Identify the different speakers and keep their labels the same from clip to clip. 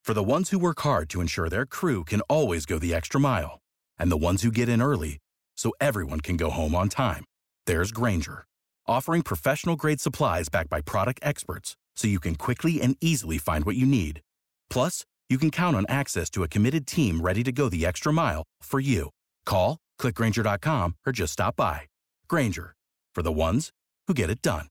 Speaker 1: For the ones who work hard to ensure their crew can always go the extra mile, and the ones who get in early so everyone can go home on time, there's Grainger, offering professional-grade supplies backed by product experts so you can quickly and easily find what you need. Plus, you can count on access to a committed team ready to go the extra mile for you. Call, click Grainger.com, or just stop by. Grainger, for the ones who get it done.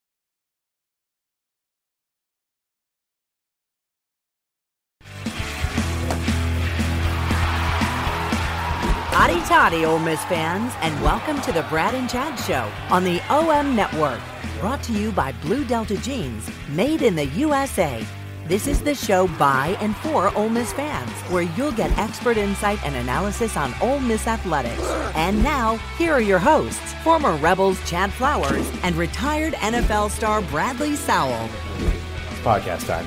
Speaker 2: Hotty toddy, Ole Miss fans, and welcome to the Brad and Chad Show on the OM Network. Brought to you by Blue Delta Jeans, made in the USA. This is the show by and for Ole Miss fans, where you'll get expert insight and analysis on Ole Miss athletics. And now, here are your hosts, former Rebels Chad Flowers and retired NFL star Bradley Sowell.
Speaker 3: It's podcast time.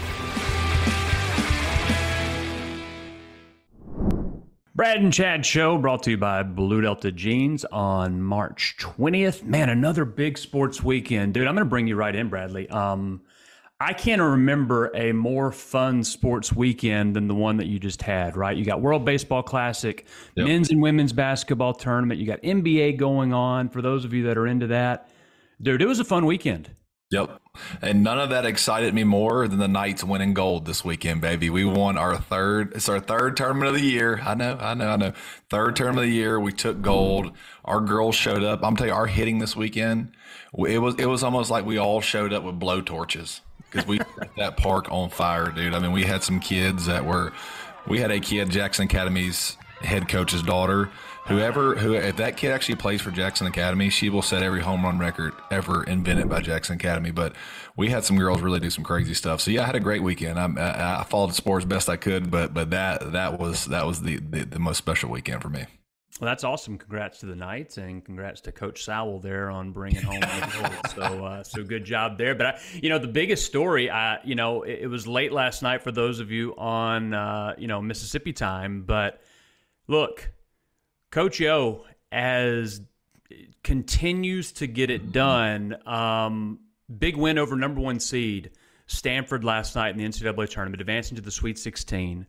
Speaker 4: Brad and Chad Show brought to you by Blue Delta Jeans on March 20th. Man, another big sports weekend. Dude, I'm going to bring you right in, Bradley. I can't remember a more fun sports weekend than the one that you just had, right? You got World Baseball Classic, men's and women's basketball tournament. You got NBA going on for those of you that are into that. Dude, it was a fun weekend.
Speaker 5: Yep. And none of that excited me more than the Knights winning gold this weekend, baby. We won our third tournament of the year. I know. Third tournament of the year. We took gold. Our girls showed up. I'm telling you, our hitting this weekend, it was almost like we all showed up with blowtorches because we set that park on fire, dude. I mean, we had some kids we had a kid, Jackson Academy's head coach's daughter. If that kid actually plays for Jackson Academy, she will set every home run record ever invented by Jackson Academy. But we had some girls really do some crazy stuff. So yeah, I had a great weekend. I followed the sport as best I could, but that was the most special weekend for me.
Speaker 4: Well, that's awesome. Congrats to the Knights and congrats to Coach Sowell there on bringing home the gold. So good job there. But the biggest story, it was late last night for those of you on Mississippi time. But look. Coach O continues to get it done. Big win over number one seed Stanford last night in the NCAA tournament, advancing to the Sweet 16.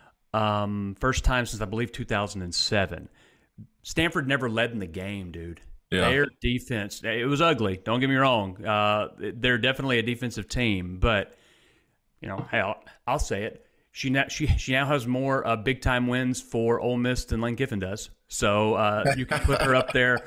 Speaker 4: First time since, I believe, 2007. Stanford never led in the game, dude. Yeah. Their defense, it was ugly. Don't get me wrong. They're definitely a defensive team, but hey, I'll say it. She now has more big-time wins for Ole Miss than Lane Kiffin does. So you can put her up there,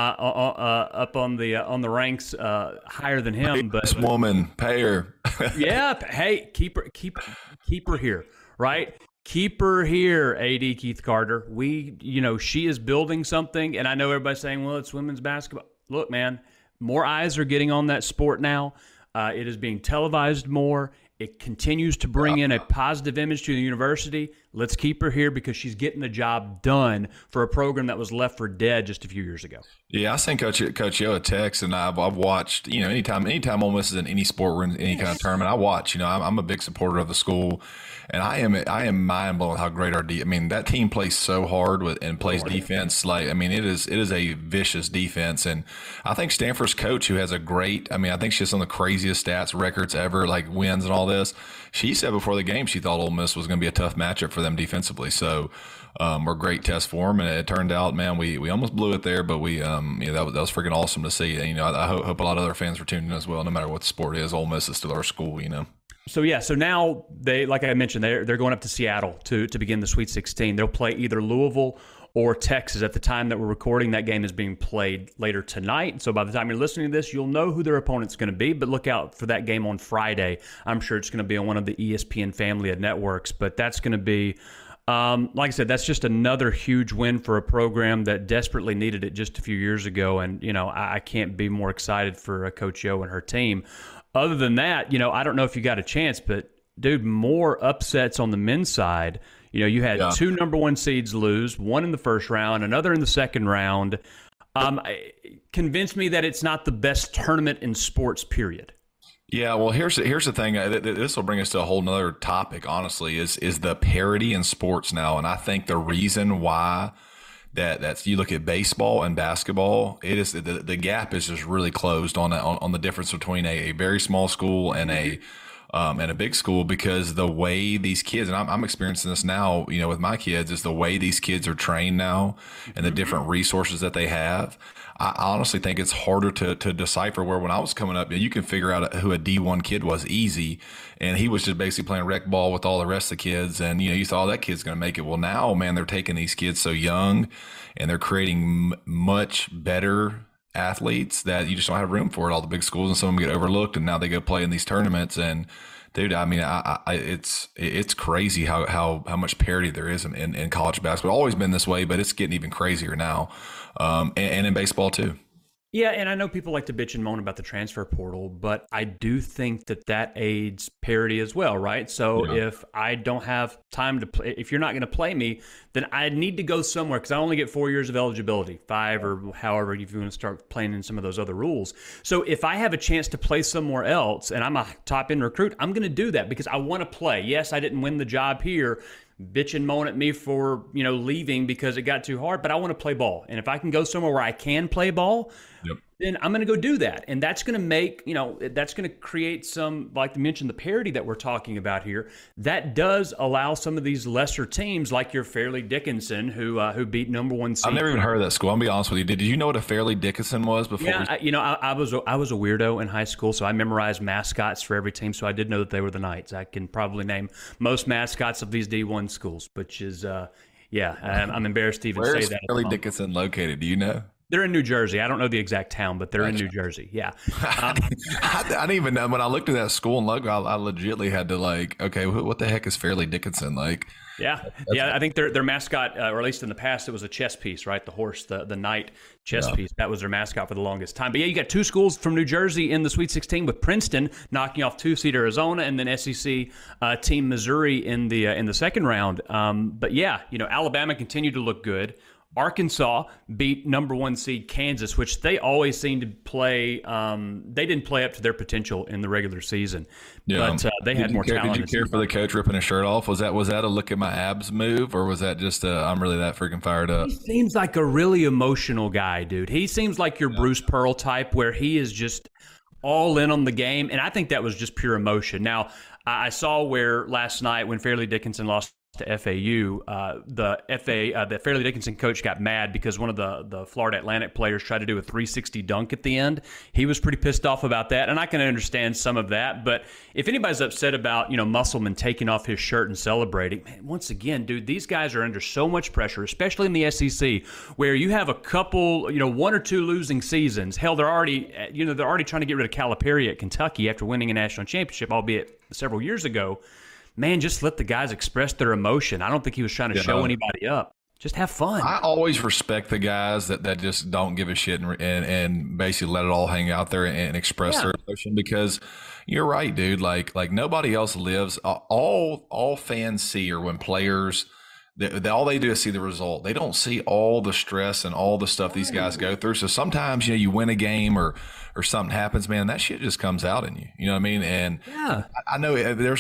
Speaker 4: up on the ranks higher than him. But
Speaker 5: this woman, pay her.
Speaker 4: Yeah, hey, keep her here, right? Keep her here, AD Keith Carter. She is building something, and I know everybody's saying, well, it's women's basketball. Look, man, more eyes are getting on that sport now. It is being televised more. It continues to bring in a positive image to the university. Let's keep her here because she's getting the job done for a program that was left for dead just a few years ago.
Speaker 5: Yeah, I sent Coach Yo a text, and I've watched. Anytime Ole Miss is in any sport or in any kind of tournament, I watch. I'm a big supporter of the school, and I am mind blown how great our that team plays so hard and plays defense. It is a vicious defense, and I think Stanford's coach, who has a great. I think she has some of the craziest stats records ever, like wins and all this. She said before the game she thought Ole Miss was going to be a tough matchup for them defensively. So, we're a great test for them, and it turned out, man, we almost blew it there, but we, that was freaking awesome to see. And, I hope a lot of other fans were tuning in as well. No matter what the sport is, Ole Miss is still our school.
Speaker 4: So now they, like I mentioned, they're going up to Seattle to begin the Sweet 16. They'll play either Louisville or Texas. At the time that we're recording, that game is being played later tonight. So by the time you're listening to this, you'll know who their opponent's going to be. But look out for that game on Friday. I'm sure it's going to be on one of the ESPN family of networks. But that's going to be, like I said, that's just another huge win for a program that desperately needed it just a few years ago. And, I can't be more excited for Coach Yo and her team. Other than that, I don't know if you got a chance, but, dude, more upsets on the men's side. You had two number one seeds lose, one in the first round, another in the second round. Convinced me that it's not the best tournament in sports, period.
Speaker 5: Yeah, well, here's the thing. This will bring us to a whole nother topic, honestly, is the parity in sports now. And I think the reason why that's you look at baseball and basketball, it is the gap is just really closed on the difference between a very small school and a at a big school, because the way these kids, and I'm experiencing this now, with my kids, is the way these kids are trained now and the different resources that they have. I honestly think it's harder to decipher, where when I was coming up, you can figure out who a D1 kid was easy. And he was just basically playing rec ball with all the rest of the kids. And, you thought, that kid's going to make it. Well, now, man, they're taking these kids so young and they're creating much better athletes that you just don't have room for at all the big schools. And some of them get overlooked, and now they go play in these tournaments. And dude, I mean, it's crazy how much parity there is in college basketball. It's always been this way, but it's getting even crazier now. And in baseball too.
Speaker 4: Yeah, and I know people like to bitch and moan about the transfer portal, but I do think that aids parity as well, right? So if I don't have time to play, if you're not going to play me, then I need to go somewhere, because I only get 4 years of eligibility, 5 or however if you want to start playing in some of those other rules. So if I have a chance to play somewhere else and I'm a top end recruit, I'm going to do that because I want to play. Yes, I didn't win the job here. Bitch and moan at me for, leaving because it got too hard, but I want to play ball. And if I can go somewhere where I can play ball, then I'm going to go do that. And that's going to make, that's going to create some, like you mentioned, the parity that we're talking about here. That does allow some of these lesser teams like your Fairleigh Dickinson, who beat number 1 seed.
Speaker 5: I've never even heard of that school. I'll be honest with you. Did you know what a Fairleigh Dickinson was before?
Speaker 4: Yeah, I was a weirdo in high school, so I memorized mascots for every team. So I did know that they were the Knights. I can probably name most mascots of these D1 schools, which is, I'm embarrassed to even say that.
Speaker 5: Where's Fairleigh Dickinson located? Do you know?
Speaker 4: They're in New Jersey. I don't know the exact town, but they're in New Jersey. Yeah.
Speaker 5: I didn't even know. When I looked at that school and logo, I legitimately had to okay, what the heck is Fairleigh Dickinson?
Speaker 4: Yeah. I think their mascot, or at least in the past, it was a chess piece, right? The horse, the knight chess piece. That was their mascot for the longest time. But yeah, you got 2 schools from New Jersey in the Sweet 16, with Princeton knocking off 2-seed Arizona, and then SEC team Missouri in the second round. But yeah, Alabama continued to look good. Arkansas beat number 1 seed Kansas, which they always seem to play. They didn't play up to their potential in the regular season, but they had more talent.
Speaker 5: Did you care for the coach ripping his shirt off? Was that a look at my abs move, or was that just I'm really that freaking fired up?
Speaker 4: He seems like a really emotional guy, dude. He seems like your Bruce Pearl type, where he is just all in on the game, and I think that was just pure emotion. Now, I saw where last night when Fairleigh Dickinson lost to FAU, the Fairleigh Dickinson coach got mad because one of the Florida Atlantic players tried to do a 360 dunk at the end. He was pretty pissed off about that, and I can understand some of that. But if anybody's upset about Musselman taking off his shirt and celebrating, man, once again, dude, these guys are under so much pressure, especially in the SEC, where you have a couple, 1 or 2 losing seasons. Hell, they're already trying to get rid of Calipari at Kentucky after winning a national championship, albeit several years ago. Man, just let the guys express their emotion. I don't think he was trying to show anybody up. Just have fun.
Speaker 5: I always respect the guys that just don't give a shit and basically let it all hang out there and express their emotion, because you're right, dude. Like nobody else lives. All fans see are when players, all they do is see the result. They don't see all the stress and all the stuff these guys go through. So sometimes, you win a game or something happens, man, that shit just comes out in you. You know what I mean? And I know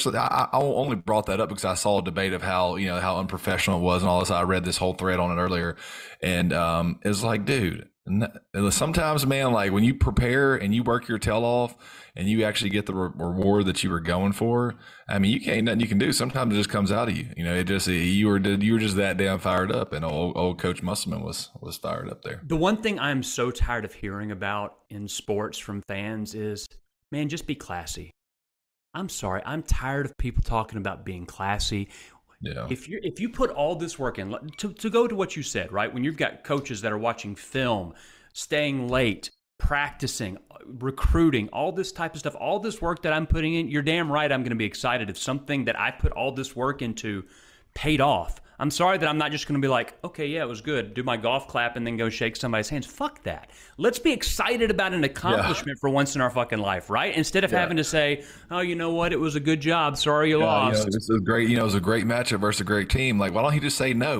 Speaker 5: I only brought that up because I saw a debate of how unprofessional it was and all this. I read this whole thread on it earlier, and it was like, dude, sometimes, man, like when you prepare and you work your tail off and you actually get the reward that you were going for, I mean, nothing you can do. Sometimes it just comes out of you. You were just that damn fired up, and old Coach Musselman was fired up there.
Speaker 4: The one thing I'm so tired of hearing about in sports from fans is, man, just be classy. I'm sorry, I'm tired of people talking about being classy. Yeah. If you put all this work in, to go to what you said, right? When you've got coaches that are watching film, staying late, practicing, recruiting, all this type of stuff, all this work that I'm putting in, you're damn right I'm going to be excited if something that I put all this work into paid off. I'm sorry that I'm not just going to be like, okay, yeah, it was good, do my golf clap and then go shake somebody's hands. Fuck that. Let's be excited about an accomplishment for once in our fucking life, right? Instead of having to say, oh, you know what, it was a good job, sorry you lost.
Speaker 5: This is great. It was a great matchup versus a great team. Like, why don't he just say no?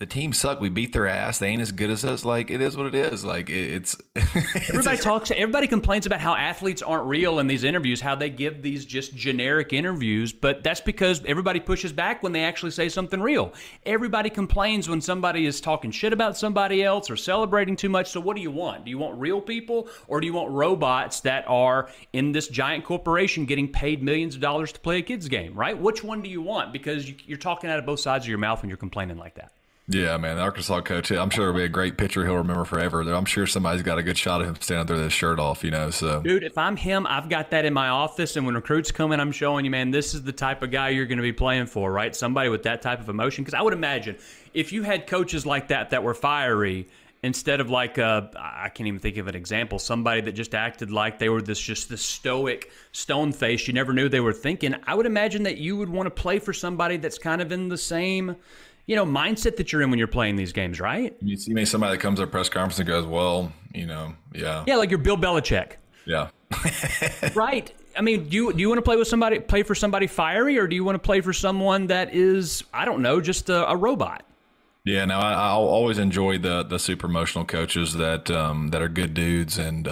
Speaker 5: the team suck. We beat their ass. They ain't as good as us. Like, it is what it is. Like, it's
Speaker 4: everybody complains about how athletes aren't real in these interviews, how they give these just generic interviews, but that's because everybody pushes back when they actually say something real. Everybody complains when somebody is talking shit about somebody else or celebrating too much. So what do you want? Do you want real people, or do you want robots that are in this giant corporation getting paid millions of dollars to play a kid's game, right? Which one do you want? Because you're talking out of both sides of your mouth when you're complaining like that.
Speaker 5: Yeah, man, the Arkansas coach, I'm sure it'll be a great picture he'll remember forever. I'm sure somebody's got a good shot of him standing there with his shirt off, so.
Speaker 4: Dude, if I'm him, I've got that in my office, and when recruits come in, I'm showing you, man, this is the type of guy you're going to be playing for, right? Somebody with that type of emotion. Because I would imagine if you had coaches like that were fiery, instead of like, I can't even think of an example, somebody that just acted like they were this stoic stone face, you never knew they were thinking, I would imagine that you would want to play for somebody that's kind of in the same mindset that you're in when you're playing these games, right?
Speaker 5: You see somebody that comes to a press conference and goes, well, yeah.
Speaker 4: Yeah, like you're Bill Belichick.
Speaker 5: Yeah.
Speaker 4: Right. I mean, do you want to play for somebody fiery, or do you want to play for someone that is, I don't know, just a robot?
Speaker 5: Yeah, no, I'll always enjoy the super emotional coaches that are good dudes. And,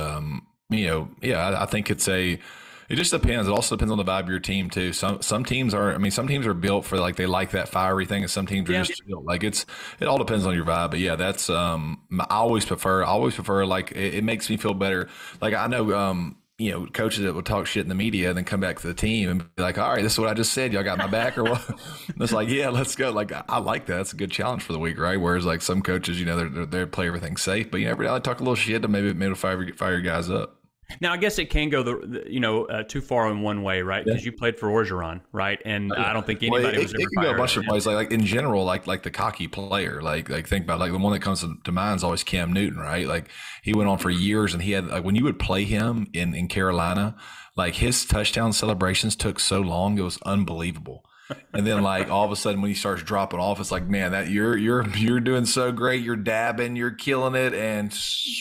Speaker 5: I think it just depends. It also depends on the vibe of your team too. Some teams are built for like, they like that fiery thing, and some teams are just built like it all depends on your vibe. But yeah, that's I always prefer like it makes me feel better. Like I know coaches that will talk shit in the media and then come back to the team and be like, all right, this is what I just said. Y'all got my back or what? It's like, yeah, let's go. Like, I like that. That's a good challenge for the week, right? Whereas like some coaches, they play everything safe, but every now and then talk a little shit to maybe fire your guys up.
Speaker 4: Now, I guess it can go too far in one way, right? Because you played for Orgeron, right? And I don't think anybody was ever fired. It can go
Speaker 5: a bunch of ways. Like in general, like the cocky player, like think about like the one that comes to mind is always Cam Newton, right? Like he went on for years, and he had like when you would play him in Carolina, like his touchdown celebrations took so long, it was unbelievable. And then like all of a sudden when he starts dropping off, it's like, man, that you're doing so great, you're dabbing, you're killing it, and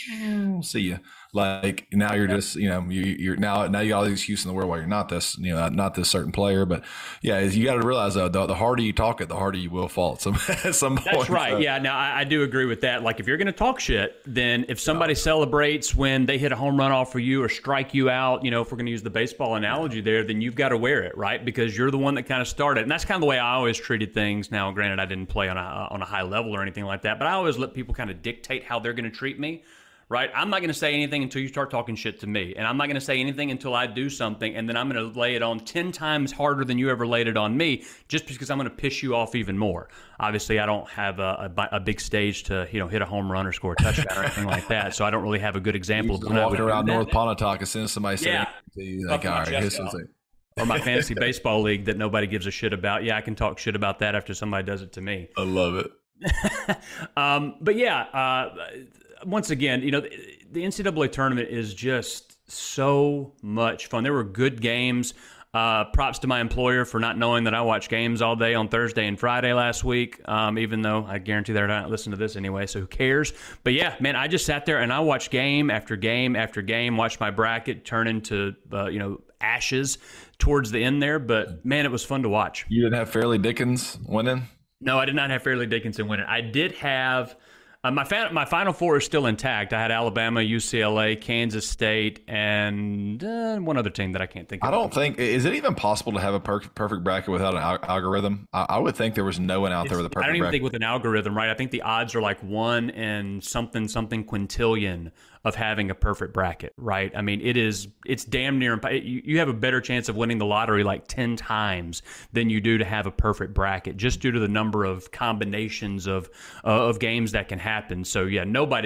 Speaker 5: see ya. Like now you're just, you're now you got all the excuse in the world why you're not this, not this certain player. But yeah, you got to realize though, the harder you talk it, the harder you will fall at some point.
Speaker 4: That's right. So. Yeah. Now I do agree with that. Like if you're going to talk shit, then if somebody celebrates when they hit a home run off for you or strike you out, if we're going to use the baseball analogy there, then you've got to wear it, right? Because you're the one that kind of started. And that's kind of the way I always treated things. Now, granted, I didn't play on a high level or anything like that, but I always let people kind of dictate how they're going to treat me. Right? I'm not going to say anything until you start talking shit to me. And I'm not going to say anything until I do something. And then I'm going to lay it on 10 times harder than you ever laid it on me, just because I'm going to piss you off even more. Obviously, I don't have a big stage to hit a home run or score a touchdown or anything like that. So I don't really have a good example of when I would
Speaker 5: around North Pontotoc as soon as somebody said to you, like, all right, here's something.
Speaker 4: Or my fantasy baseball league that nobody gives a shit about. Yeah, I can talk shit about that after somebody does it to me.
Speaker 5: I love it.
Speaker 4: But yeah, once again, the NCAA tournament is just so much fun. There were good games. Props to my employer for not knowing that I watch games all day on Thursday and Friday last week, even though I guarantee they're not listening to this anyway, so who cares? But yeah, man, I just sat there and I watched game after game after game, watched my bracket turn into, ashes towards the end there. But man, it was fun to watch.
Speaker 5: You didn't have Fairleigh Dickinson winning?
Speaker 4: No, I did not have Fairleigh Dickinson winning. I did have... my Final Four is still intact. I had Alabama, UCLA, Kansas State, and one other team that I can't think of.
Speaker 5: I don't think – is it even possible to have a perfect bracket without an algorithm? I would think there was no one out there with a perfect bracket.
Speaker 4: I don't even think with an algorithm, right? I think the odds are like 1 in something quintillion of having a perfect bracket, right? I mean, it's damn near – you have a better chance of winning the lottery like 10 times than you do to have a perfect bracket, just due to the number of combinations of games that can happen. So yeah,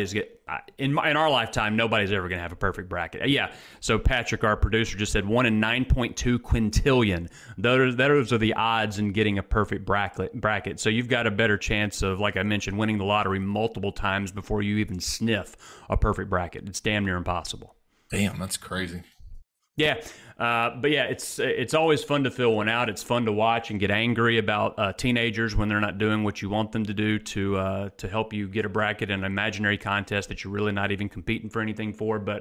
Speaker 4: in our lifetime, nobody's ever going to have a perfect bracket. Yeah. So Patrick, our producer, just said 1 in 9.2 quintillion. Those are the odds in getting a perfect bracket. So you've got a better chance of, like I mentioned, winning the lottery multiple times before you even sniff a perfect bracket. It's damn near impossible.
Speaker 5: Damn, that's crazy.
Speaker 4: Yeah. But yeah, it's always fun to fill one out. It's fun to watch and get angry about teenagers when they're not doing what you want them to do to help you get a bracket in an imaginary contest that you're really not even competing for anything for. But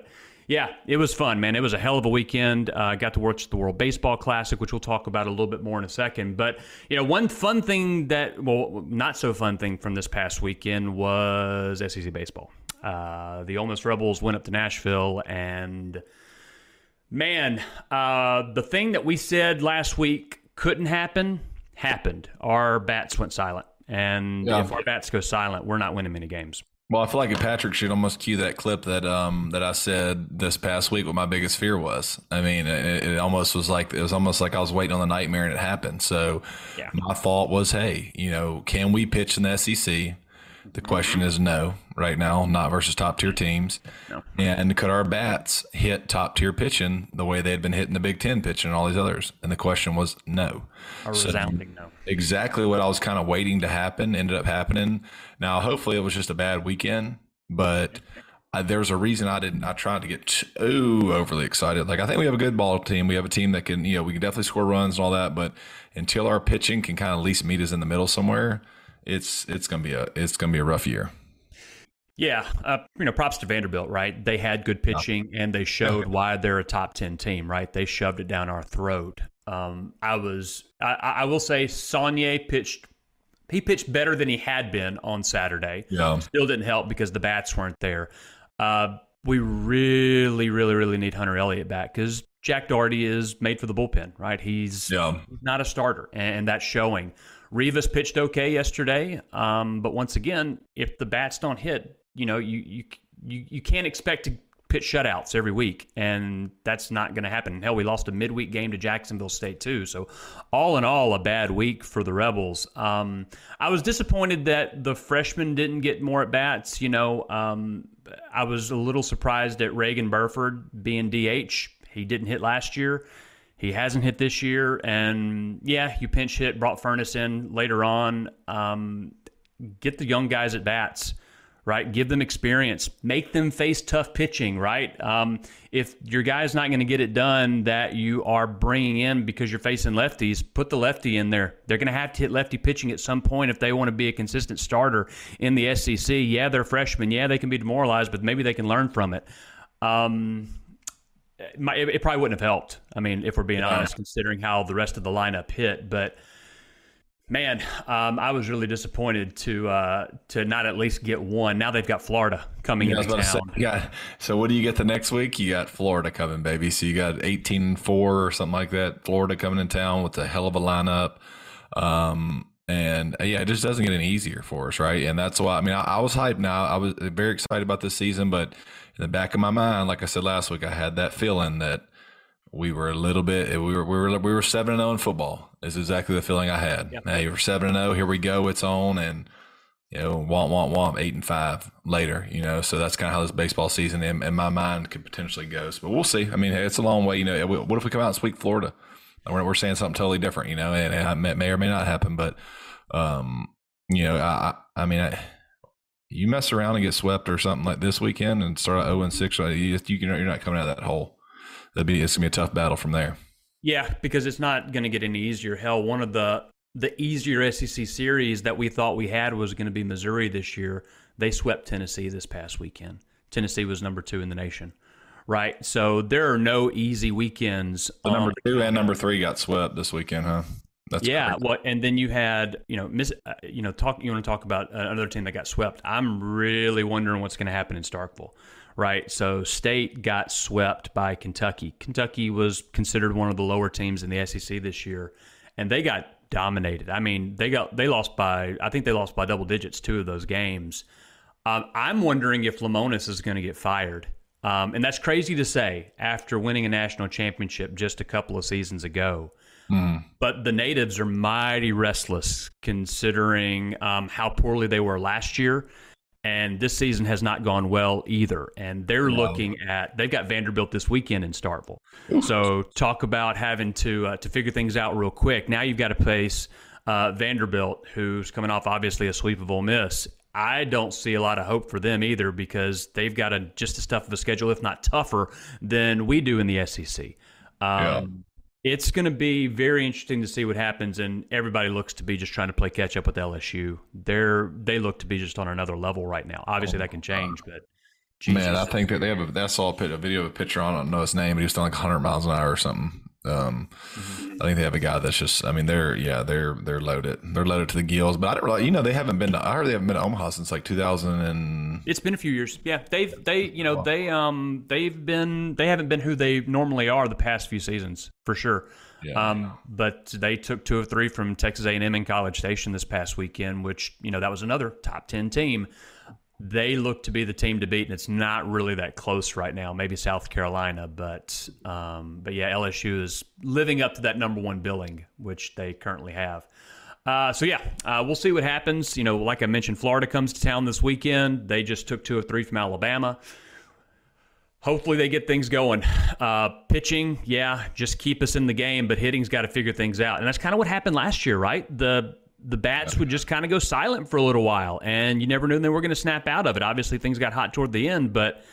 Speaker 4: Yeah, it was fun, man. It was a hell of a weekend. Got to watch the World Baseball Classic, which we'll talk about a little bit more in a second. But, one fun thing not so fun thing from this past weekend was SEC baseball. The Ole Miss Rebels went up to Nashville, and, man, the thing that we said last week couldn't happen, happened. Our bats went silent. And if our bats go silent, we're not winning many games.
Speaker 5: Well, I feel like Patrick should almost cue that clip that I said this past week what my biggest fear was. I mean, it almost was like I was waiting on the nightmare and it happened. So my thought was, hey, can we pitch in the SEC? The question is no right now, not versus top tier teams. No. And could our bats hit top tier pitching the way they had been hitting the Big Ten pitching and all these others? And the question was no.
Speaker 4: A resounding no.
Speaker 5: Exactly what I was kind of waiting to happen ended up happening. Now, hopefully it was just a bad weekend, but there's a reason I tried to get too overly excited. Like, I think we have a good ball team. We have a team that can, we can definitely score runs and all that, but until our pitching can kind of at least meet us in the middle somewhere, it's gonna be a rough year.
Speaker 4: Yeah, props to Vanderbilt, right? They had good pitching and they showed why they're a top 10 team, right? They shoved it down our throat. I will say Saunier pitched better than he had been on Saturday.
Speaker 5: Yeah.
Speaker 4: Still didn't help because the bats weren't there. We really, really, really need Hunter Elliott back because Jack Doherty is made for the bullpen, right? He's not a starter, and that's showing. Rivas pitched okay yesterday, but once again, if the bats don't hit, you can't expect to pitch shutouts every week, and that's not going to happen. Hell, we lost a midweek game to Jacksonville State too. So, all in all, a bad week for the Rebels. I was disappointed that the freshmen didn't get more at bats. I was a little surprised at Reagan Burford being DH. He didn't hit last year. He hasn't hit this year, and you pinch hit, brought Furness in later on. Get the young guys at bats, right? Give them experience. Make them face tough pitching, right? If your guy's not going to get it done that you are bringing in because you're facing lefties, put the lefty in there. They're going to have to hit lefty pitching at some point if they want to be a consistent starter in the SEC. Yeah, they're freshmen. Yeah, they can be demoralized, but maybe they can learn from it. It probably wouldn't have helped. I mean, if we're being honest, considering how the rest of the lineup hit. But man, I was really disappointed to not at least get one. Now they've got Florida coming into town.
Speaker 5: So what do you get the next week? You got Florida coming, baby. So you got 18-4 or something like that. Florida coming in town with a hell of a lineup. It just doesn't get any easier for us, right? And that's why, I was hyped now. I was very excited about this season, but in the back of my mind, like I said last week, I had that feeling that we were a little bit, we were 7-0 in football. Is exactly the feeling I had.
Speaker 4: Yep.
Speaker 5: Hey, we're 7-0. Here we go. It's on. And, womp, 8-5 later, so that's kind of how this baseball season in my mind could potentially go. But we'll see. It's a long way. What if we come out and sweep Florida? We're saying something totally different, and it may or may not happen. But, you mess around and get swept or something like this weekend and start at 0-6, you're not coming out of that hole. It's going to be a tough battle from there.
Speaker 4: Yeah, because it's not going to get any easier. Hell, one of the easier SEC series that we thought we had was going to be Missouri this year. They swept Tennessee this past weekend. Tennessee was number 2 in the nation, right? So there are no easy weekends.
Speaker 5: Number 2 and number 3 got swept this weekend, huh? That's crazy.
Speaker 4: Well, and then you had, you want to talk about another team that got swept. I'm really wondering what's going to happen in Starkville, right? So State got swept by Kentucky. Kentucky was considered one of the lower teams in the SEC this year, and they got dominated. They lost by double digits 2 of those games. I'm wondering if Lemonis is going to get fired. And that's crazy to say after winning a national championship just a couple of seasons ago. But the natives are mighty restless considering how poorly they were last year. And this season has not gone well either. And they're they've got Vanderbilt this weekend in Starkville. So talk about having to figure things out real quick. Now you've got to face Vanderbilt, who's coming off obviously a sweep of Ole Miss. I don't see a lot of hope for them either because they've got just as tough of a schedule, if not tougher, than we do in the SEC. It's going to be very interesting to see what happens, and everybody looks to be just trying to play catch up with LSU. They look to be just on another level right now. Obviously, that can change, but Jesus.
Speaker 5: Man, I think that I saw a video of a pitcher on, I don't know his name, but he was doing like 100 miles an hour or something. I think they have a guy that's just, I mean, they're loaded. They're loaded to the gills, but I didn't realize, I heard they haven't been to Omaha since like 2000 and.
Speaker 4: It's been a few years. Yeah. They haven't been who they normally are the past few seasons for sure. Yeah. But they took 2 of 3 from Texas A&M in College Station this past weekend, which, that was another top 10 team. They look to be the team to beat, and it's not really that close right now. Maybe South Carolina, but yeah, LSU is living up to that number 1 billing, which they currently have. We'll see what happens. Like I mentioned, Florida comes to town this weekend. They just took 2 of 3 from Alabama. Hopefully they get things going. Pitching, just keep us in the game, but hitting's got to figure things out. And that's kind of what happened last year, right? The bats would just kind of go silent for a little while, and you never knew they were going to snap out of it. Obviously, things got hot toward the end, but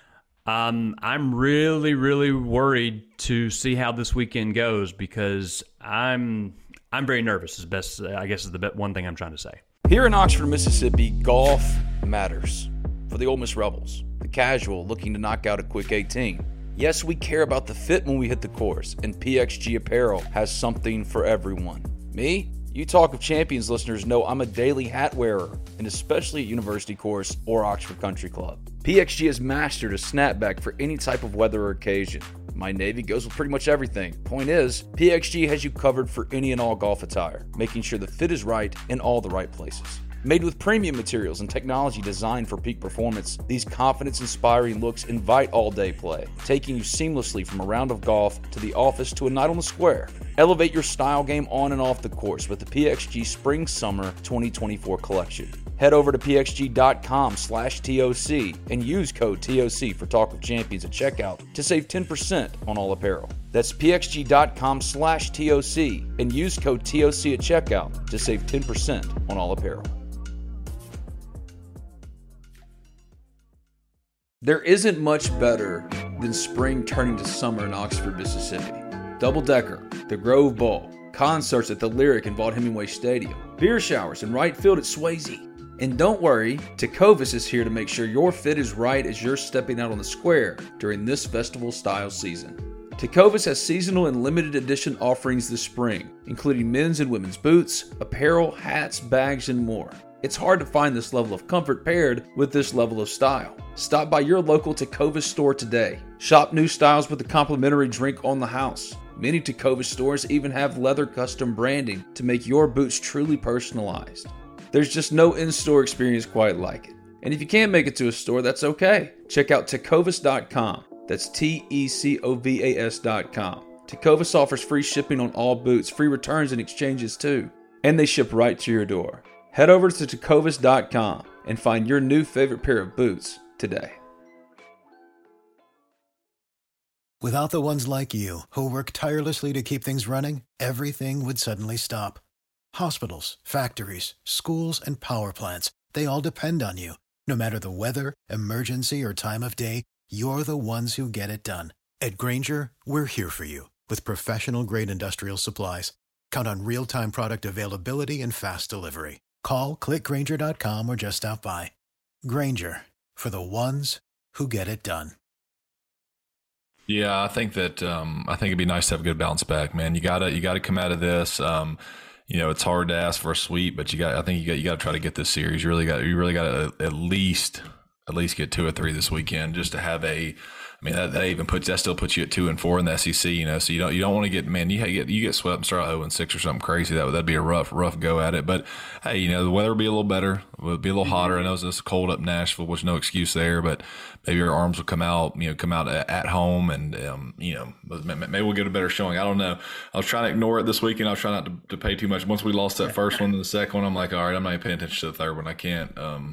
Speaker 4: I'm really, really worried to see how this weekend goes because I'm very nervous. I guess is the one thing I'm trying to say.
Speaker 6: Here in Oxford, Mississippi, golf matters for the Ole Miss Rebels, the casual looking to knock out a quick 18. Yes, we care about the fit when we hit the course, and PXG Apparel has something for everyone. Me? You Talk of Champions listeners know I'm a daily hat wearer, and especially at University Course or Oxford Country Club. PXG has mastered a snapback for any type of weather or occasion. My navy goes with pretty much everything. Point is, PXG has you covered for any and all golf attire, making sure the fit is right in all the right places. Made with premium materials and technology designed for peak performance, these confidence-inspiring looks invite all-day play, taking you seamlessly from a round of golf to the office to a night on the square. Elevate your style game on and off the course with the PXG Spring-Summer 2024 collection. Head over to pxg.com/TOC and use code TOC for Talk of Champions at checkout to save 10% on all apparel. That's pxg.com/TOC and use code TOC at checkout to save 10% on all apparel. There isn't much better than spring turning to summer in Oxford, Mississippi. Double Decker, the Grove Bowl, concerts at the Lyric and Vaught Hemingway Stadium, beer showers in right field at Swayze. And don't worry, Tecovas is here to make sure your fit is right as you're stepping out on the square during this festival-style season. Tecovas has seasonal and limited edition offerings this spring, including men's and women's boots, apparel, hats, bags, and more. It's hard to find this level of comfort paired with this level of style. Stop by your local Tecovas store today. Shop new styles with a complimentary drink on the house. Many Tecovas stores even have leather custom branding to make your boots truly personalized. There's just no in-store experience quite like it. And if you can't make it to a store, that's okay. Check out Tecovas.com. That's TECOVAS.com. Tecovas offers free shipping on all boots, free returns and exchanges too. And they ship right to your door. Head over to Tecovas.com and find your new favorite pair of boots today.
Speaker 7: Without the ones like you, who work tirelessly to keep things running, everything would suddenly stop. Hospitals, factories, schools, and power plants, they all depend on you. No matter the weather, emergency, or time of day, you're the ones who get it done. At Grainger, we're here for you with professional-grade industrial supplies. Count on real-time product availability and fast delivery. Call, click Grainger.com, or just stop by. Grainger, for the ones who get it done.
Speaker 5: Yeah, I think it'd be nice to have a good bounce back, man. You gotta come out of this. It's hard to ask for a sweep, but you got to try to get this series. You really got to at least get 2 or 3 this weekend just to have that still puts you at 2 and 4 in the SEC. So you don't want to get, man, you get swept and start 0 and 6 or something crazy. That'd be a rough go at it. But hey, the weather will be a little better. It'll be a little hotter. I know it's cold up in Nashville, which no excuse there, but maybe our arms will come out at home, and maybe we'll get a better showing. I don't know. I was trying to ignore it this weekend. I was trying not to pay too much. Once we lost that first one and the second one, I'm like, all right, I'm not even paying attention to the third one. I can't.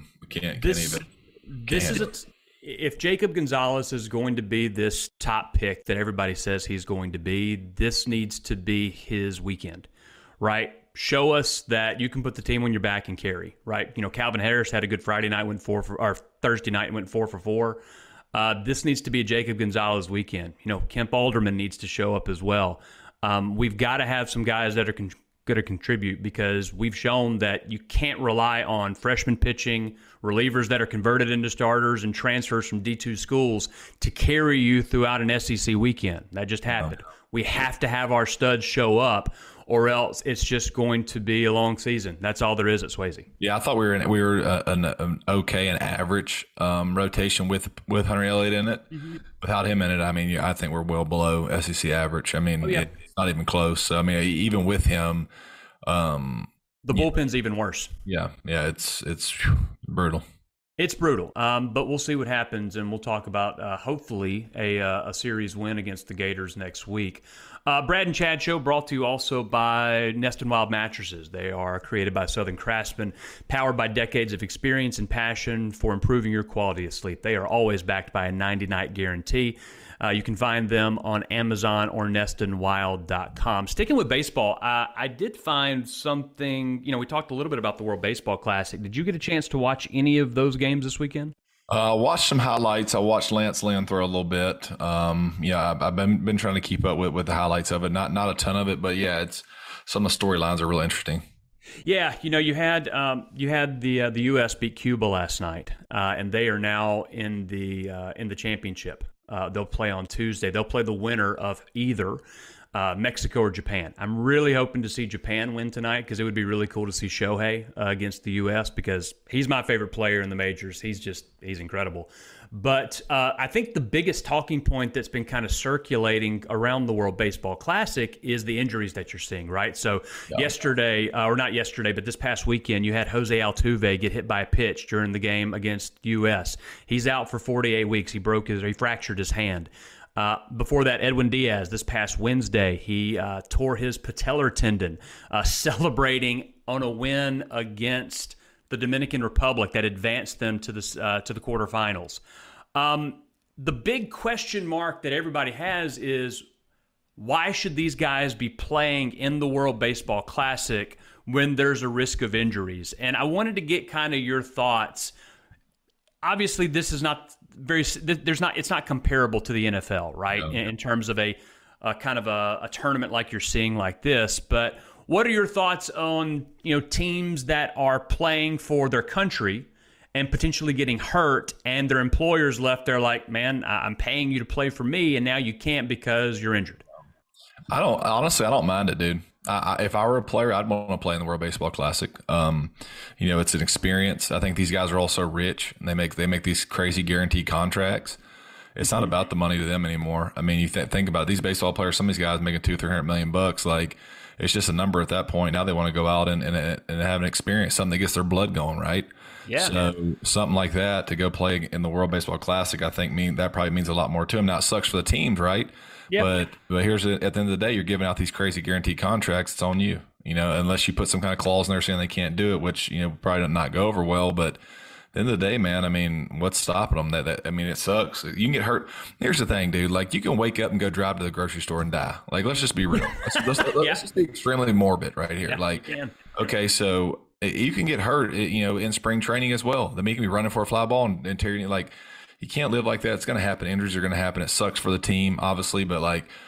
Speaker 4: If Jacob Gonzalez is going to be this top pick that everybody says he's going to be, this needs to be his weekend, right? Show us that you can put the team on your back and carry, right? Calvin Harris had a good Friday night, Thursday night and went 4 for 4. This needs to be a Jacob Gonzalez weekend. Kemp Alderman needs to show up as well. We've got to have some guys that going to contribute, because we've shown that you can't rely on freshman pitching, relievers that are converted into starters, and transfers from D2 schools to carry you throughout an SEC weekend. That just happened. No. We have to have our studs show up, or else it's just going to be a long season. That's all there is at Swayze.
Speaker 5: Yeah, I thought we were an okay and average rotation with Hunter Elliott in it. Mm-hmm. Without him in it, I mean, I think we're well below SEC average. I mean, it's not even close. So, I mean, even with him,
Speaker 4: the bullpen's even worse.
Speaker 5: Yeah, it's brutal.
Speaker 4: It's brutal, but we'll see what happens, and we'll talk about hopefully a series win against the Gators next week. Brad and Chad Show brought to you also by Nest and Wild Mattresses. They are created by Southern Craftsmen, powered by decades of experience and passion for improving your quality of sleep. They are always backed by a 90-night guarantee. You can find them on Amazon or nestandwild.com. Sticking with baseball, I did find something, we talked a little bit about the World Baseball Classic. Did you get a chance to watch any of those games this weekend?
Speaker 5: Watched some highlights. I watched Lance Lynn throw a little bit. I've been trying to keep up with the highlights of it. Not a ton of it, but yeah, it's some of the storylines are really interesting.
Speaker 4: Yeah, you had the U.S. beat Cuba last night, and they are now in the championship. They'll play on Tuesday. They'll play the winner of either Mexico or Japan. I'm really hoping to see Japan win tonight, because it would be really cool to see Shohei against the U.S., because he's my favorite player in the majors. He's incredible. But I think the biggest talking point that's been kind of circulating around the World Baseball Classic is the injuries that you're seeing, right? So yesterday, or not yesterday, but this past weekend, you had Jose Altuve get hit by a pitch during the game against U.S. He's out for 48 weeks. He fractured his hand. Before that, Edwin Diaz, this past Wednesday, he tore his patellar tendon, celebrating on a win against the Dominican Republic that advanced them to the quarterfinals. The big question mark that everybody has is, why should these guys be playing in the World Baseball Classic when there's a risk of injuries? And I wanted to get kind of your thoughts. Obviously, this is not it's not comparable to the NFL, right? No. In terms of a kind of a tournament like you're seeing like this. But what are your thoughts on, teams that are playing for their country and potentially getting hurt, and their employers left there like, man, I'm paying you to play for me, and now you can't because you're injured?
Speaker 5: I don't mind it, dude. If I were a player, I'd want to play in the World Baseball Classic. It's an experience. I think these guys are also rich, and they make these crazy guaranteed contracts. It's not about the money to them anymore. I mean, you think about it, these baseball players. Some of these guys making $200-300 million bucks. Like, it's just a number at that point. Now they want to go out and have an experience, something that gets their blood going, right?
Speaker 4: Yeah.
Speaker 5: So something like that to go play in the World Baseball Classic, I think that probably means a lot more to them. Now it sucks for the teams, right? Yep. But here's at the end of the day, you're giving out these crazy guaranteed contracts. It's on you, unless you put some kind of clause in there saying they can't do it, which probably not go over well. But at the end of the day, man, I mean, what's stopping them? It sucks. You can get hurt. Here's the thing, dude. Like, you can wake up and go drive to the grocery store and die. Like, let's just be real. Let's just be extremely morbid right here.
Speaker 4: Yeah,
Speaker 5: okay, so you can get hurt, in spring training as well. The you can be running for a fly ball and tearing. Like, you can't live like that. It's going to happen. Injuries are going to happen. It sucks for the team, obviously, but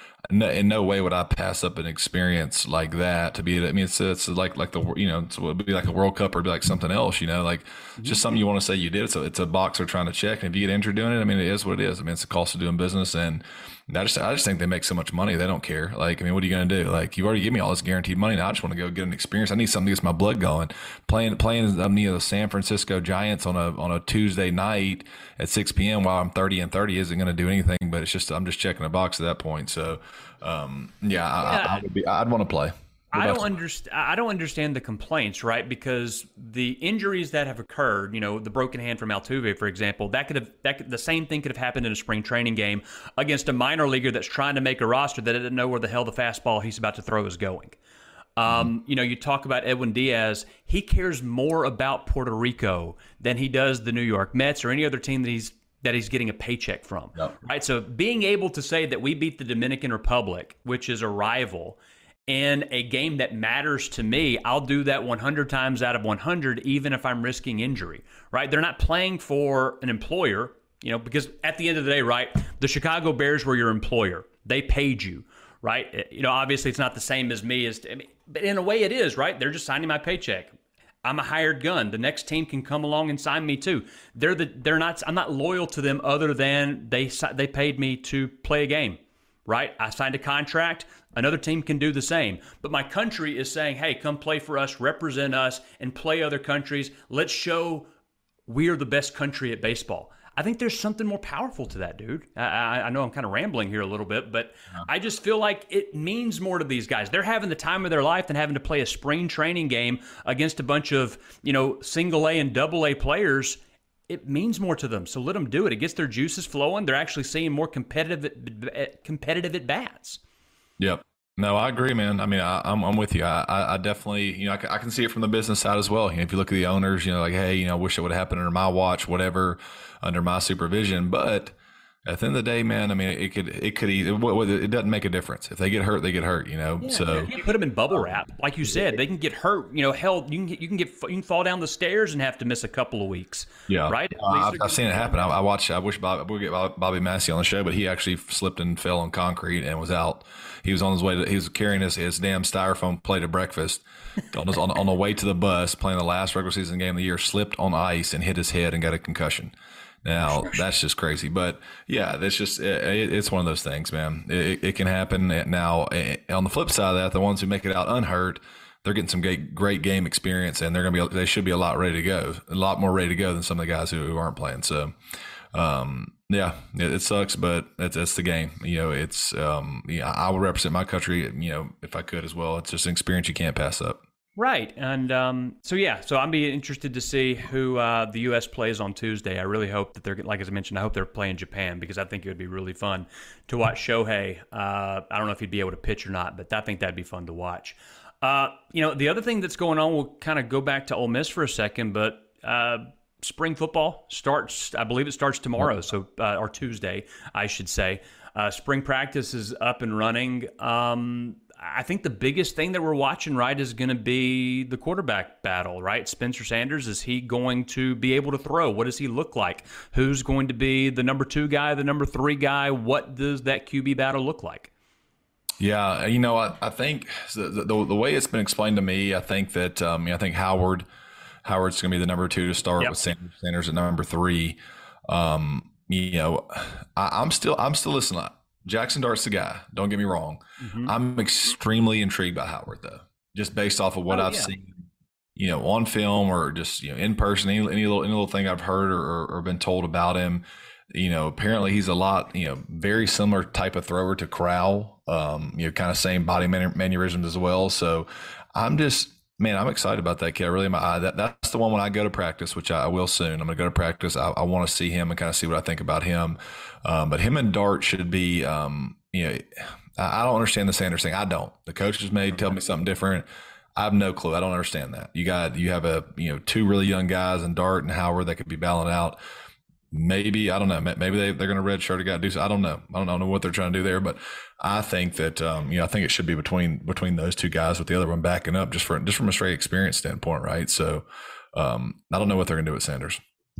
Speaker 5: in no way would I pass up an experience like that to be. I mean, it's like the it would be like a World Cup or be like something else. Just something you want to say you did. It's a box they're trying to check, and if you get injured doing it, I mean, it is what it is. I mean, it's the cost of doing business, and I just think they make so much money they don't care. Like, I mean, what are you going to do? Like, you've already given me all this guaranteed money. Now I just want to go get an experience. I need something that gets my blood going. Playing the San Francisco Giants on a Tuesday night at 6 p.m. while I'm 30-30 isn't going to do anything. But it's just, I'm just checking a box at that point. So, I'd want to play.
Speaker 4: I don't understand the complaints, right? Because the injuries that have occurred, the broken hand from Altuve, for example, the same thing could have happened in a spring training game against a minor leaguer that's trying to make a roster that doesn't know where the hell the fastball he's about to throw is going. You talk about Edwin Diaz. He cares more about Puerto Rico than he does the New York Mets or any other team that he's getting a paycheck from. Yep. Right? So being able to say that we beat the Dominican Republic, which is a rival, in a game that matters to me, I'll do that 100 times out of 100, even if I'm risking injury, right? They're not playing for an employer, because at the end of the day, right, the Chicago Bears were your employer. They paid you, right? Obviously it's not the same as me. but in a way it is, right? They're just signing my paycheck. I'm a hired gun. The next team can come along and sign me too. I'm not loyal to them other than they paid me to play a game, right? I signed a contract. Another team can do the same. But my country is saying, hey, come play for us, represent us, and play other countries. Let's show we're the best country at baseball. I think there's something more powerful to that, dude. I know I'm kind of rambling here a little bit, but I just feel like it means more to these guys. They're having the time of their life than having to play a spring training game against a bunch of, single A and double A players. It means more to them, so let them do it. It gets their juices flowing. They're actually seeing more competitive at bats.
Speaker 5: Yep. No, I agree, man. I mean, I'm with you. I definitely, I can see it from the business side as well. If you look at the owners, like, hey, I wish it would have happened under my watch, whatever, under my supervision. But at the end of the day, man, I mean, it doesn't make a difference. If they get hurt, they get hurt. So
Speaker 4: you put them in bubble wrap, like you said. They can get hurt. Hell, you can fall down the stairs and have to miss a couple of weeks.
Speaker 5: Yeah,
Speaker 4: right.
Speaker 5: I've seen it happen. I wish we'll get Bobby Massey on the show, but he actually slipped and fell on concrete and was out. He was on his way he was carrying his damn styrofoam plate of breakfast on the way to the bus, playing the last regular season game of the year, slipped on ice and hit his head and got a concussion. Now, that's just crazy. But, yeah, that's just it's one of those things, man. It can happen. Now, on the flip side of that, the ones who make it out unhurt, they're getting some great game experience, and they should be a lot more ready to go than some of the guys who aren't playing. So, yeah, it sucks, but it's the game. I would represent my country, if I could as well. It's just an experience you can't pass up.
Speaker 4: Right. And so I'm be interested to see who the U.S. plays on Tuesday. I really hope that they're, like as I mentioned, I hope they're playing Japan, because I think it would be really fun to watch Shohei. I don't know if he'd be able to pitch or not, but I think that'd be fun to watch. The other thing that's going on, we'll kind of go back to Ole Miss for a second, but spring football starts, I believe it starts tomorrow, or Tuesday, I should say. Spring practice is up and running. I think the biggest thing that we're watching, right, is going to be the quarterback battle, right? Spencer Sanders, is he going to be able to throw? What does he look like? Who's going to be the number 2 guy, the number 3 guy? What does that QB battle look like?
Speaker 5: Yeah, I think the way it's been explained to me, I think that I think Howard's going to be the number 2 to start, with Sanders at number 3. I'm still listening. Jackson Dart's the guy. Don't get me wrong. Mm-hmm. I'm extremely intrigued by Howard, though, just based off of what I've seen, on film or just in person. Any little thing I've heard or been told about him. Apparently he's a lot, very similar type of thrower to Corral. Kind of same body mannerisms as well. So I'm excited about that kid. I really am. That's the one when I go to practice, which I will soon. I'm going to go to practice. I want to see him and kind of see what I think about him. But him and Dart should be, I don't understand the Sanders thing. I don't. The coaches may tell me something different. I have no clue. I don't understand that. You have 2 really young guys in Dart and Howard that could be battling out. Maybe, I don't know. Maybe they're going to redshirt a guy. I don't know. I don't know what they're trying to do there, but I think that I think it should be between those 2 guys, with the other one backing up, just from a straight experience standpoint, right? So I don't know what they're going to do with Sanders.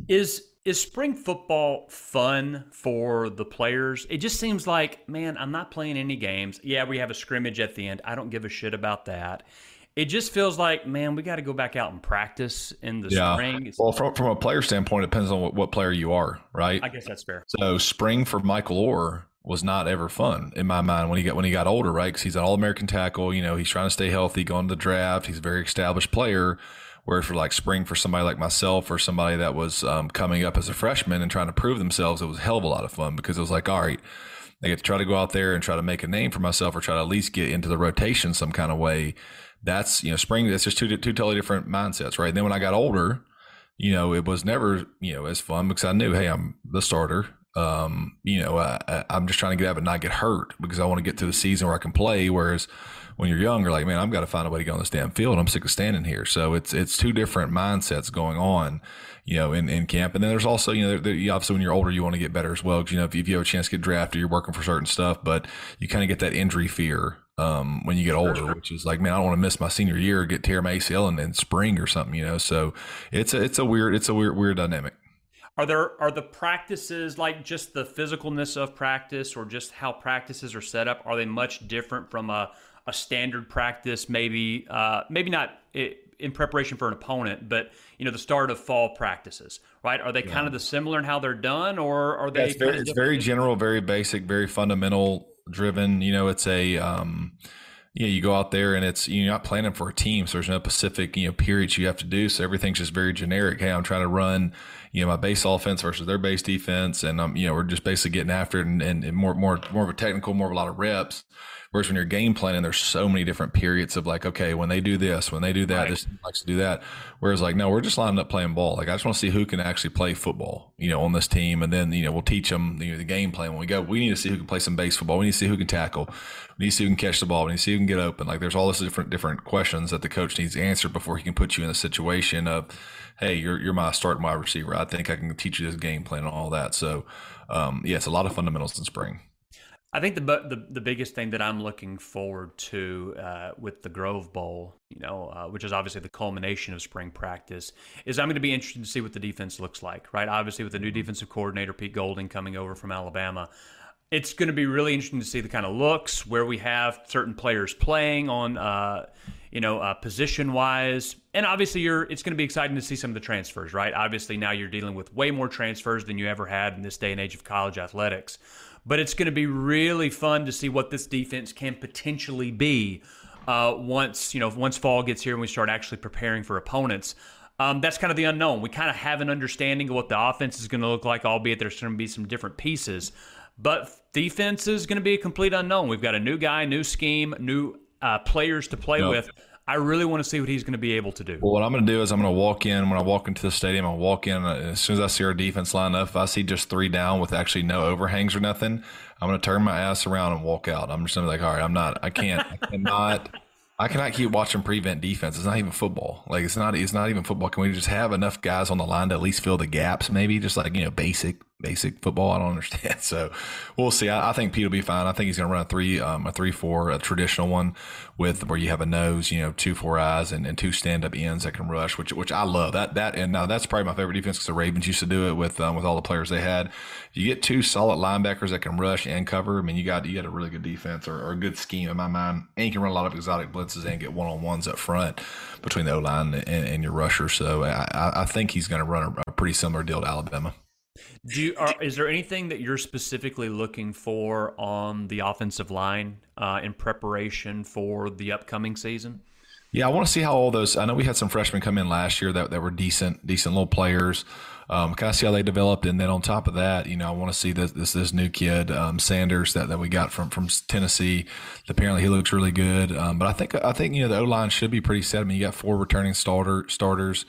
Speaker 4: Is spring football fun for the players? It just seems like, man, I'm not playing any games. Yeah, we have a scrimmage at the end. I don't give a shit about that. It just feels like, man, we got to go back out and practice in the spring.
Speaker 5: Well, from a player standpoint, it depends on what player you are, right?
Speaker 4: I guess that's fair.
Speaker 5: So spring for Michael Orr was not ever fun in my mind when he got older, right? Because he's an All-American tackle. He's trying to stay healthy, going to the draft. He's a very established player. Whereas for like spring for somebody like myself or somebody that was coming up as a freshman and trying to prove themselves, it was a hell of a lot of fun, because it was like, all right, I get to try to go out there and try to make a name for myself, or try to at least get into the rotation some kind of way. That's, spring, that's just two totally different mindsets, right? And then when I got older, it was never, as fun, because I knew, hey, I'm the starter. I'm just trying to get out and not get hurt, because I want to get to the season where I can play. Whereas when you're young, you're like, man, I've got to find a way to get on this damn field. I'm sick of standing here. So it's 2 different mindsets going on, in camp. And then there's also, obviously when you're older, you want to get better as well. Because, if you have a chance to get drafted, you're working for certain stuff, but you kind of get that injury fear when you get older, which is like, man, I don't want to miss my senior year or tear my ACL in spring or something, So it's a weird dynamic.
Speaker 4: Are the practices, like just the physicalness of practice, or just how practices are set up, are they much different from a a standard practice, maybe not in preparation for an opponent, but the start of fall practices, right? Are they kind of the similar in how they're done, or are they?
Speaker 5: It's very general, very basic, very fundamental driven. It's a you go out there and it's you're not planning for a team, so there's no specific periods you have to do. So everything's just very generic. Hey, I'm trying to run my base offense versus their base defense, and we're just basically getting after it and more of a technical, more of a lot of reps. Whereas when you're game planning, there's so many different periods of like, okay, when they do this, when they do that, this likes to do that. Whereas like, no, we're just lining up playing ball. Like I just want to see who can actually play football, on this team. And then, we'll teach them the game plan. When we go, we need to see who can play some base football. We need to see who can tackle. We need to see who can catch the ball. We need to see who can get open. Like there's all this different questions that the coach needs to answer before he can put you in a situation of, hey, you're my starting wide receiver. I think I can teach you this game plan and all that. So, it's a lot of fundamentals in spring.
Speaker 4: I think the biggest thing that I'm looking forward to with the Grove Bowl, which is obviously the culmination of spring practice, is I'm going to be interested to see what the defense looks like, right? Obviously, with the new defensive coordinator, Pete Golding, coming over from Alabama, it's going to be really interesting to see the kind of looks where we have certain players playing on, position-wise. And obviously, it's going to be exciting to see some of the transfers, right? Obviously, now you're dealing with way more transfers than you ever had in this day and age of college athletics. But it's going to be really fun to see what this defense can potentially be once fall gets here and we start actually preparing for opponents. That's kind of the unknown. We kind of have an understanding of what the offense is going to look like, albeit there's going to be some different pieces. But defense is going to be a complete unknown. We've got a new guy, new scheme, new players to play with. I really want to see what he's going to be able to do.
Speaker 5: Well, what I'm going to do is I'm going to walk in. When I walk into the stadium, I'll walk in. As soon as I see our defense line up, if I see just 3 down with actually no overhangs or nothing, I'm going to turn my ass around and walk out. I'm just going to be like, all right, I cannot keep watching prevent defense. It's not even football. Like it's not even football. Can we just have enough guys on the line to at least fill the gaps? Maybe just like, basic football. I don't understand. So we'll see. I think Pete will be fine. I think he's going to run a 3-4, a traditional one with where you have a nose, 2 4 eyes and 2 stand-up ends that can rush, which I love that. And now that's probably my favorite defense because the Ravens used to do it with all the players they had. If you get 2 solid linebackers that can rush and cover, I mean, you got a really good defense or a good scheme in my mind. And you can run a lot of exotic blitzes and get one-on-ones up front between the O-line and your rusher. So I think he's going to run a pretty similar deal to Alabama.
Speaker 4: Is there anything that you're specifically looking for on the offensive line in preparation for the upcoming season?
Speaker 5: Yeah, I want to see how all those – I know we had some freshmen come in last year that were decent little players. Kind of see how they developed. And then on top of that, I want to see this new kid, Sanders, that we got from Tennessee. Apparently he looks really good. But I think the O-line should be pretty set. I mean, you got 4 returning starters.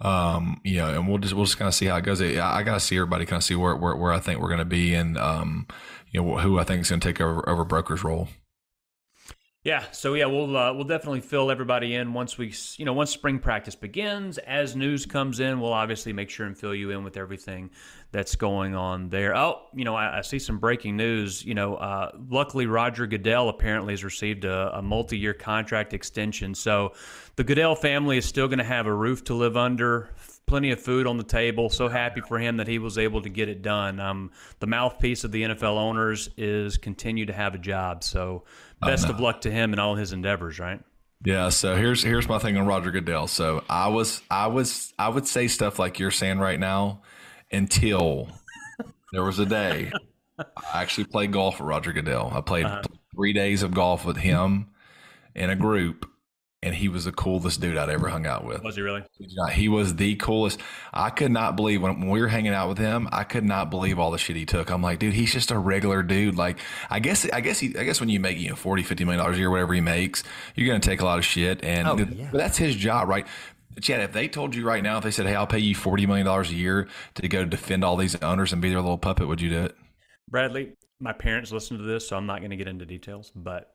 Speaker 5: And we'll just kind of see how it goes. I got to see everybody kind of see where I think we're going to be and, who I think is going to take over Broker's role.
Speaker 4: Yeah. So we'll definitely fill everybody in once once spring practice begins. As news comes in, we'll obviously make sure and fill you in with everything that's going on there. Oh, I see some breaking news. Luckily Roger Goodell apparently has received a multi-year contract extension. So the Goodell family is still going to have a roof to live under, plenty of food on the table. So happy for him that he was able to get it done. The mouthpiece of the NFL owners is continue to have a job. So best of luck to him in all his endeavors, right?
Speaker 5: Yeah. So here's my thing on Roger Goodell. So I would say stuff like you're saying right now until there was a day I actually played golf with Roger Goodell. I played 3 days of golf with him in a group. And he was the coolest dude I'd ever hung out with.
Speaker 4: Was he really?
Speaker 5: He was the coolest. I could not believe when we were hanging out with him, I could not believe all the shit he took. I'm like, dude, he's just a regular dude. Like, I guess when you make, $40, $50 million a year, whatever he makes, you're going to take a lot of shit. And but that's his job, right? Chad, if they told you right now, if they said, hey, I'll pay you $40 million a year to go defend all these owners and be their little puppet, would you do it?
Speaker 4: Bradley, my parents listen to this, so I'm not going to get into details, but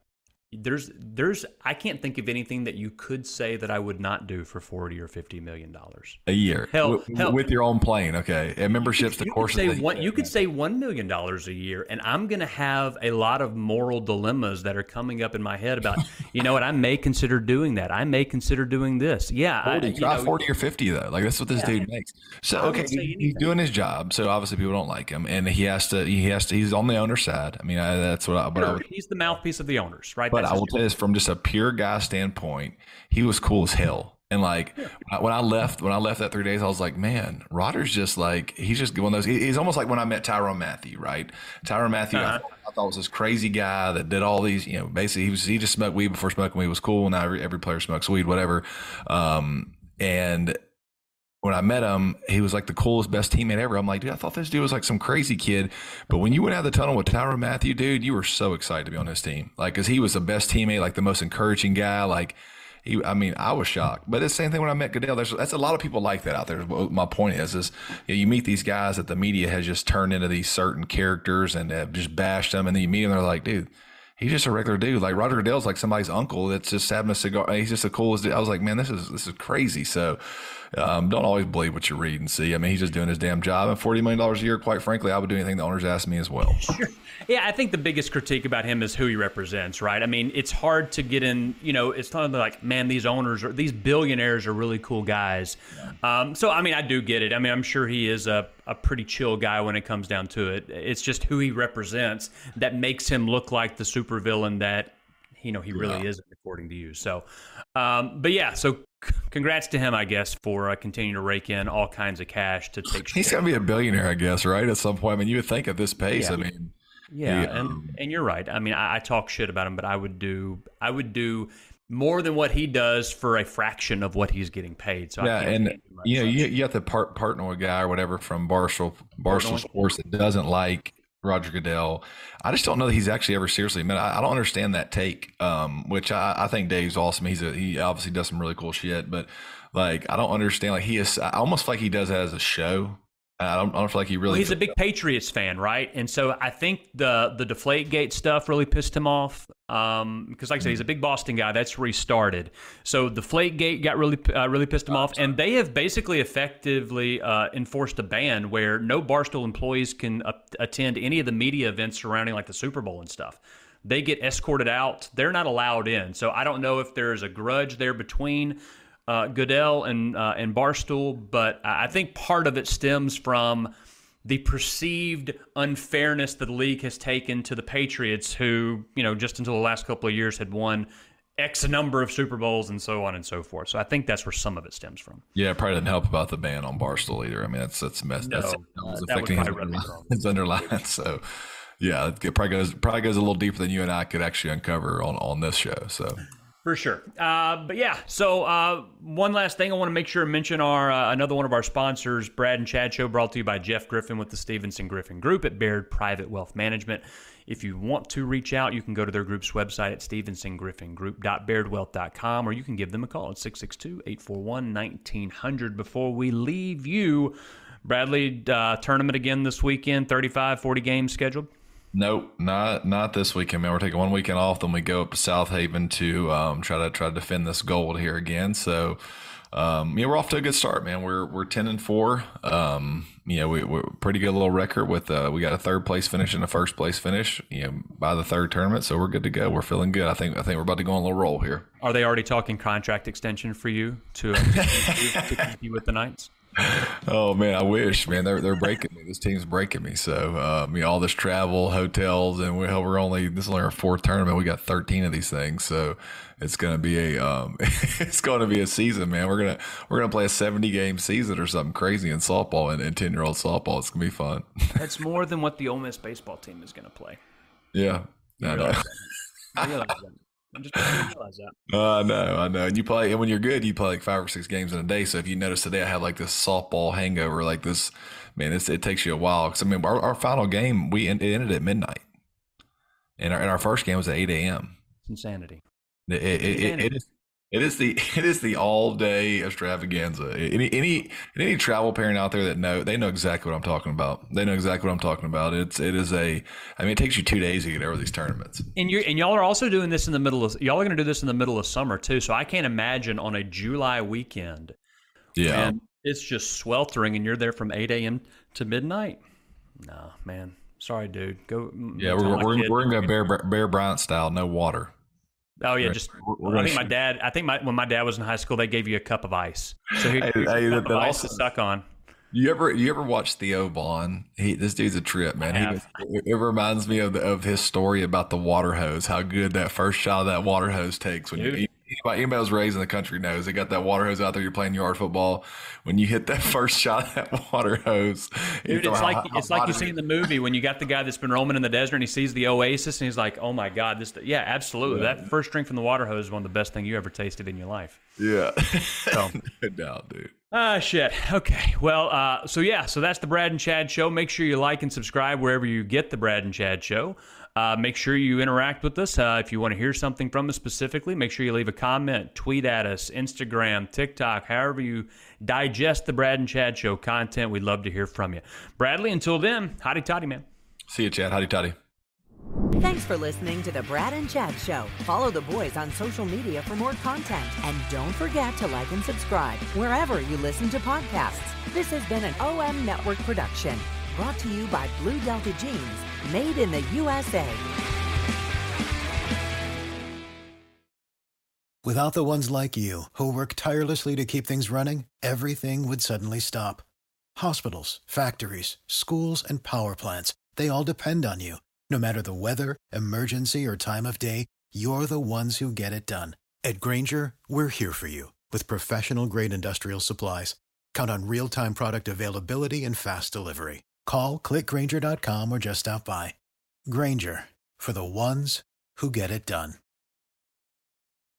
Speaker 4: I can't think of anything that you could say that I would not do for $40 or $50 million
Speaker 5: a year.
Speaker 4: Hell,
Speaker 5: with your own plane, okay? And memberships, the courses.
Speaker 4: You could say $1 million a year, and I'm going to have a lot of moral dilemmas that are coming up in my head about, what, I may consider doing that. I may consider doing this. Yeah,
Speaker 5: 40 or 50 though. Like that's what this dude makes. So okay, he's doing his job. So obviously people don't like him, and he has to. He's on the owner's side. I mean, that's what I would.
Speaker 4: He's the mouthpiece of the owners, right?
Speaker 5: But I will tell you this, from just a pure guy standpoint, he was cool as hell. And like when I left that 3 days, I was like, man, Rodgers just like, he's just one of those. He's almost like when I met Tyrann Mathieu, right? Tyrann Mathieu, I thought was this crazy guy that did all these, basically he just smoked weed before smoking weed was cool. Now every player smokes weed, whatever. And when I met him, he was like the coolest, best teammate ever. I'm like, dude, I thought this dude was like some crazy kid. But when you went out of the tunnel with Tyrann Mathieu, dude, you were so excited to be on his team. Like, cause he was the best teammate, like the most encouraging guy. Like, I was shocked. But it's the same thing when I met Goodell. That's a lot of people like that out there. My point is you meet these guys that the media has just turned into these certain characters and have just bashed them, and then you meet them, they're like, dude, he's just a regular dude. Like Roger Goodell's like somebody's uncle that's just having a cigar. He's just the coolest dude. I was like, man, this is crazy. So don't always believe what you read and see. I mean, he's just doing his damn job. And $40 million a year, quite frankly, I would do anything the owners asked me as well.
Speaker 4: Sure. Yeah, I think the biggest critique about him is who he represents, right? I mean, it's hard to get in, it's not like, man, these owners or these billionaires are really cool guys. Yeah. So, I mean, I do get it. I mean, I'm sure he is a pretty chill guy when it comes down to it. It's just who he represents that makes him look like the supervillain that, he really isn't, according to you. So, but yeah, so congrats to him, I guess, for continuing to rake in all kinds of cash to take.
Speaker 5: He's got to be a billionaire, I guess, right? At some point. I mean, you would think at this pace.
Speaker 4: Yeah.
Speaker 5: I mean,
Speaker 4: yeah, and you're right. I mean, I talk shit about him, but I would do more than what he does for a fraction of what he's getting paid. So
Speaker 5: and you have to partner with a guy or whatever from Barstool Sports that doesn't like Roger Goodell. I just don't know that he's actually ever seriously met. I don't understand that take, which I think Dave's awesome. He obviously does some really cool shit, but like I don't understand. Like I almost feel like he does that as a show. I don't feel like he really.
Speaker 4: Well, he's a big Patriots fan, right? And so I think the Deflategate stuff really pissed him off because, like I said, he's a big Boston guy. That's where he started. So Deflategate got really pissed him off, and they have basically effectively enforced a ban where no Barstool employees can attend any of the media events surrounding like the Super Bowl and stuff. They get escorted out. They're not allowed in. So I don't know if there's a grudge there between Goodell and Barstool, but I think part of it stems from the perceived unfairness that the league has taken to the Patriots, who, just until the last couple of years had won X number of Super Bowls and so on and so forth. So I think that's where some of it stems from.
Speaker 5: Yeah, it probably didn't help about the ban on Barstool either. I mean, that's messed. No, that was affecting his underlying. So yeah, it probably goes a little deeper than you and I could actually uncover on this show. So.
Speaker 4: For sure. But yeah, so one last thing I want to make sure to mention another one of our sponsors, Brad and Chad Show, brought to you by Jeff Griffin with the Stevenson Griffin Group at Baird Private Wealth Management. If you want to reach out, you can go to their group's website at stevensongriffingroup.bairdwealth.com, or you can give them a call at 662-841-1900. Before we leave you, Bradley, tournament again this weekend, 35, 40 games scheduled?
Speaker 5: Nope, not this weekend, man. We're taking one weekend off, then we go up to South Haven to try to defend this gold here again. So, we're off to a good start, man. We're 10-4. We're pretty good little record with we got a third place finish and a first place finish, by the third tournament. So we're good to go. We're feeling good. I think we're about to go on a little roll here.
Speaker 4: Are they already talking contract extension for you to keep you with the Knights?
Speaker 5: Oh man, I wish, man. They're breaking me. This team's breaking me. So all this travel, hotels, and this is only our fourth tournament. We got 13 of these things, so it's gonna be a season, man. We're gonna play a 70-game season or something crazy in softball and 10-year-old softball. It's gonna be fun.
Speaker 4: That's more than what the Ole Miss baseball team is gonna play.
Speaker 5: Yeah, I know.
Speaker 4: I realize that. I'm just realize that.
Speaker 5: I know. And you play, and when you're good, you play like 5 or 6 games in a day. So if you notice today, I have like this softball hangover, like this, man. It takes you a while. Because our final game, it ended at midnight, and our first game was at 8 a.m.
Speaker 4: Insanity.
Speaker 5: It is the all day extravaganza. Any travel parent out there that know exactly what I'm talking about. They know exactly what I'm talking about. It takes you 2 days to get over these tournaments.
Speaker 4: And y'all are also doing this y'all are going to do this in the middle of summer too. So I can't imagine on a July weekend.
Speaker 5: Yeah.
Speaker 4: And it's just sweltering and you're there from 8 a.m. to midnight. No, man. Sorry, dude. Go.
Speaker 5: Yeah, we're going to go Bear Bryant style, no water.
Speaker 4: Oh yeah, when my dad was in high school, they gave you a cup of ice. So here's a cup of ice to suck on.
Speaker 5: You ever watch Theo Vaughn? This dude's a trip, man. It reminds me of his story about the water hose. How good that first shot of that water hose takes when anybody who's raised in the country knows they got that water hose out there. You're playing yard football. When you hit that first shot of that water hose,
Speaker 4: dude, it's like you see in the movie when you got the guy that's been roaming in the desert and he sees the oasis and he's like, "Oh my God, yeah, absolutely." Yeah. That first drink from the water hose is one of the best things you ever tasted in your life.
Speaker 5: Yeah, so, no doubt, dude.
Speaker 4: Shit. Okay. Well, so that's the Brad and Chad Show. Make sure you like and subscribe wherever you get the Brad and Chad Show. Make sure you interact with us. If you want to hear something from us specifically, make sure you leave a comment, tweet at us, Instagram, TikTok, however you digest the Brad and Chad Show content. We'd love to hear from you. Bradley, until then, hotty toddy, man.
Speaker 5: See you, Chad. Hotty toddy.
Speaker 2: Thanks for listening to the Brad and Chad Show. Follow the boys on social media for more content. And don't forget to like and subscribe wherever you listen to podcasts. This has been an OM Network production, brought to you by Blue Delta Jeans, made in the USA.
Speaker 7: Without the ones like you, who work tirelessly to keep things running, everything would suddenly stop. Hospitals, factories, schools, and power plants, they all depend on you. No matter the weather, emergency, or time of day, you're the ones who get it done. At Grainger, we're here for you with professional-grade industrial supplies. Count on real-time product availability and fast delivery. Call, click Grainger.com, or just stop by. Grainger, for the ones who get it done.